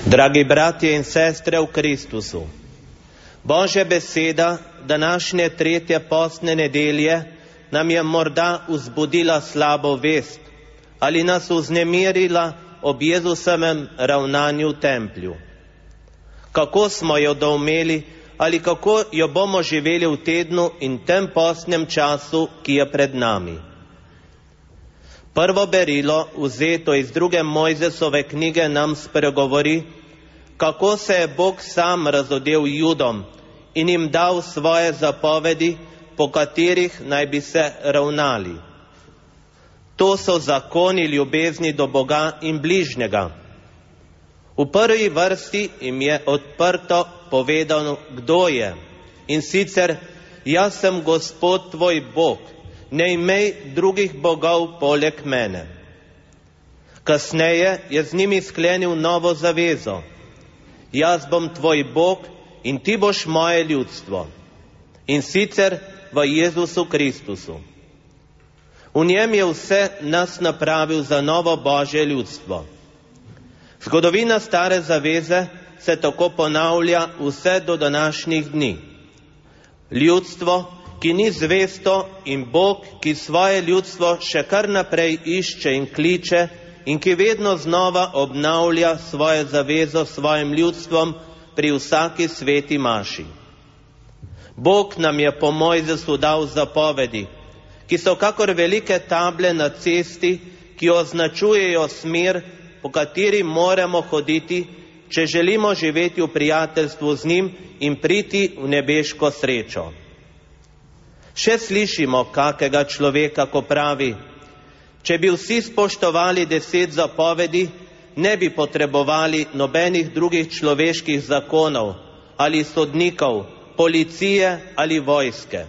Dragi bratje in sestre v Kristusu, Božja beseda današnje 3. postne nedelje nam je morda vzbudila slabo vest ali nas vznemirila ob Jezusovem ravnanju v templju. Kako smo jo doumeli ali kako jo bomo živeli v tednu in tem postnem času, ki je pred nami? Prvo berilo, vzeto iz 2. Mojzesove knjige, nam spregovori, kako se je Bog sam razodel Judom in jim dal svoje zapovedi, po katerih naj bi se ravnali. To so zakoni ljubezni do Boga in bližnjega. V prvi vrsti jim je odprto povedano, kdo je. In sicer, jaz sem Gospod tvoj Bog, ne imej drugih bogov poleg mene. Kasneje je z njimi sklenil novo zavezo. Jaz bom tvoj Bog in ti boš moje ljudstvo. In sicer v Jezusu Kristusu. V njem je vse nas napravil za novo Božje ljudstvo. Zgodovina stare zaveze se tako ponavlja vse do današnjih dni. Ljudstvo, ki ni zvesto, in Bog, ki svoje ljudstvo še kar naprej išče in kliče in ki vedno znova obnavlja svojo zavezo svojim ljudstvom pri vsaki sveti maši. Bog nam je po Mojzesu dal zapovedi, ki so kakor velike table na cesti, ki označujejo smer, po kateri moramo hoditi, če želimo živeti v prijateljstvu z njim in priti v nebeško srečo. Še slišimo kakega človeka, ko pravi, če bi vsi spoštovali 10 zapovedi, ne bi potrebovali nobenih drugih človeških zakonov ali sodnikov, policije ali vojske.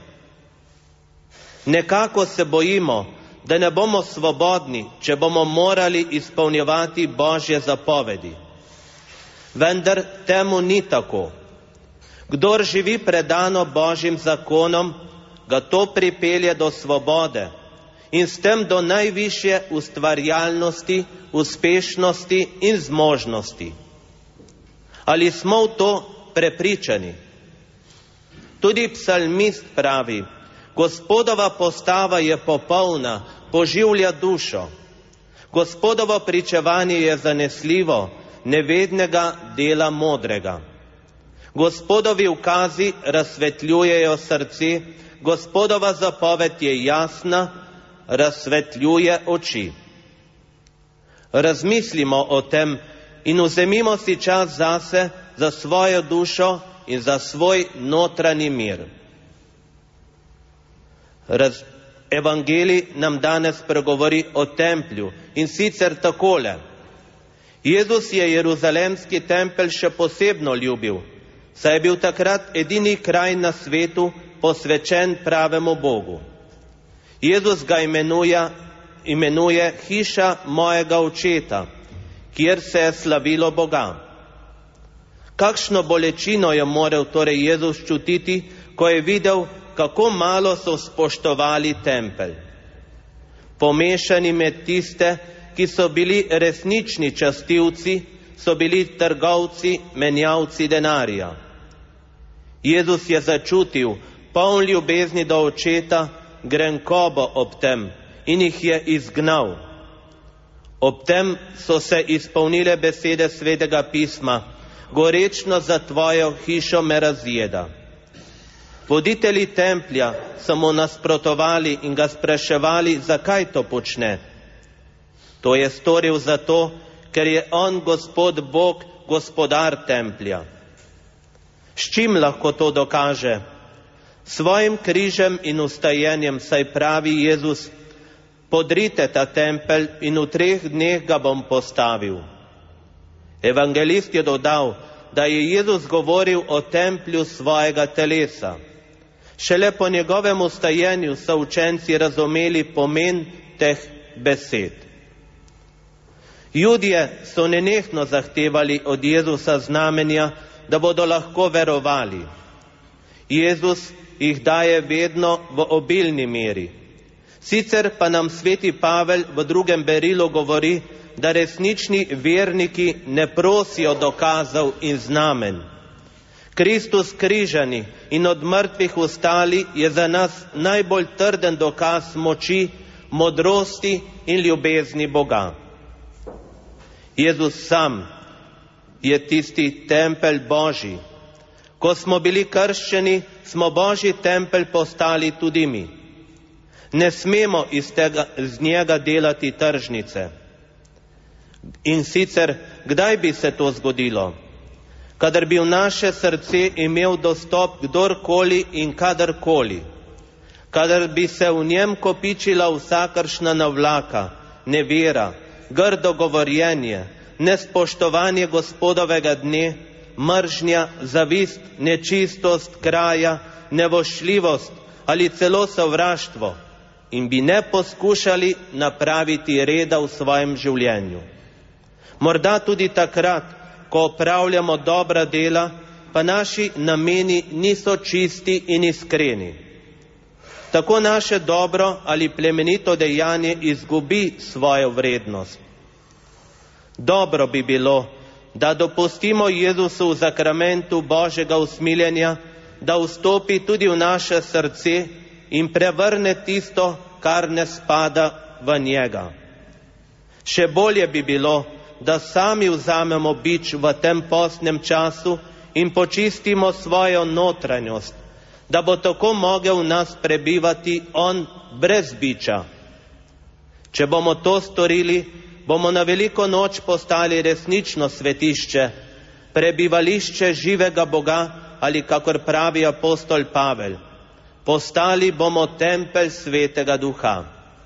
Nekako se bojimo, da ne bomo svobodni, če bomo morali izpolnjevati Božje zapovedi. Vendar temu ni tako. Kdor živi predano Božjim zakonom, ga to pripelje do svobode in s tem do najvišje ustvarjalnosti, uspešnosti in zmožnosti. Ali smo v to prepričani? Tudi psalmist pravi, Gospodova postava je popolna, poživlja dušo. Gospodovo pričevanje je zanesljivo, nevednega dela modrega. Gospodovi ukazi razsvetljujejo srce, Gospodova zapoved je jasna, razsvetljuje oči. Razmislimo o tem in vzemimo si čas zase, za svojo dušo in za svoj notranji mir. Evangelij nam danes pregovori o templju in sicer takole. Jezus je jeruzalemski tempelj še posebno ljubil, saj je bil takrat edini kraj na svetu posvečen pravemu Bogu. Jezus ga imenuje hiša mojega očeta, kjer se je slavilo Boga. Kakšno bolečino je moral torej Jezus čutiti, ko je videl, kako malo so spoštovali tempelj. Pomešani med tiste, ki so bili resnični častilci, so bili trgovci, menjavci denarja. Jezus je začutil, poln ljubezni do očeta, grenkobo ob tem in jih je izgnal. Ob tem so se izpolnile besede Svetega pisma, gorečno za tvojo hišo me razjeda. Voditelji templja so mu nasprotovali in ga spraševali, zakaj to počne. To je storil zato, ker je on Gospod Bog, gospodar templja. S čim lahko to dokaže? Svojim križem in ustajenjem, saj pravi Jezus, podrite ta tempelj in v 3 dneh ga bom postavil. Evangelist je dodal, da je Jezus govoril o templju svojega telesa. Šele po njegovem ustajenju so učenci razumeli pomen teh besed. Judje so nenehno zahtevali od Jezusa znamenja, da bodo lahko verovali. Jezus jih daje vedno v obilni meri. Sicer pa nam sveti Pavel v 2. berilu govori, da resnični verniki ne prosijo dokazov in znamen. Kristus križani in od mrtvih vstali je za nas najbolj trden dokaz moči, modrosti in ljubezni Boga. Jezus sam je tisti tempelj Božji. Ko smo bili krščeni, smo Božji tempelj postali tudi mi. Ne smemo iz njega delati tržnice. In sicer, kdaj bi se to zgodilo? Kadar bi v naše srce imel dostop kdorkoli in kadarkoli, kadar bi se v njem kopičila vsakršna navlaka, nevera, grdo govorjenje, nespoštovanje Gospodovega dne, mržnja, zavist, nečistost kraja, nevošljivost ali celo sovraštvo, in bi ne poskušali napraviti reda v svojem življenju. Morda tudi takrat, ko opravljamo dobra dela, pa naši nameni niso čisti in iskreni. Tako naše dobro ali plemenito dejanje izgubi svojo vrednost. Dobro bi bilo, da dopustimo Jezusu v zakramentu Božjega usmiljenja, da vstopi tudi v naše srce in prevrne tisto, kar ne spada v njega. Še bolje bi bilo, da sami vzamemo bič v tem postnem času in počistimo svojo notranjost, da bo tako mogel v nas prebivati on brez biča. Če bomo to storili, bomo na veliko noč postali resnično svetišče, prebivališče živega Boga ali, kakor pravi apostol Pavel, postali bomo tempelj Svetega Duha.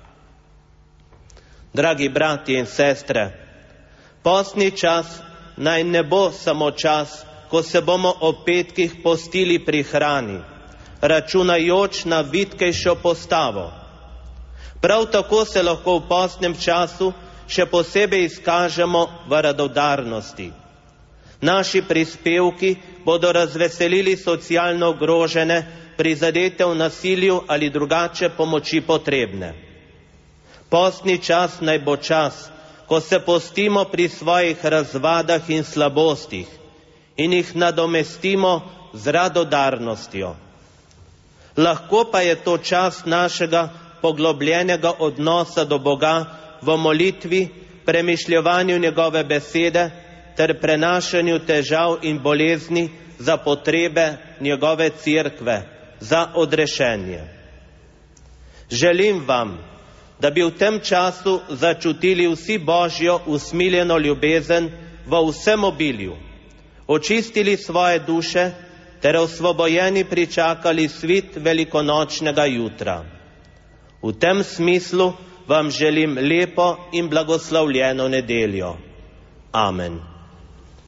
Dragi bratje in sestre, postni čas naj ne bo samo čas, ko se bomo ob petkih postili pri hrani, računajoč na vitkejšo postavo. Prav tako se lahko v postnem času še posebej izkažemo v radodarnosti. Naši prispevki bodo razveselili socialno ogrožene, prizadete v nasilju ali drugače pomoči potrebne. Postni čas naj bo čas, ko se postimo pri svojih razvadah in slabostih in jih nadomestimo z radodarnostjo. Lahko pa je to čas našega poglobljenega odnosa do Boga v molitvi, premišljevanju njegove besede ter prenašanju težav in bolezni za potrebe njegove cerkve, za odrešenje. Želim vam, da bi v tem času začutili vsi Božjo usmiljeno ljubezen v vsem obilju, očistili svoje duše ter osvobojeni pričakali svit velikonočnega jutra. V tem smislu vam želim lepo in blagoslovljeno nedeljo. Amen.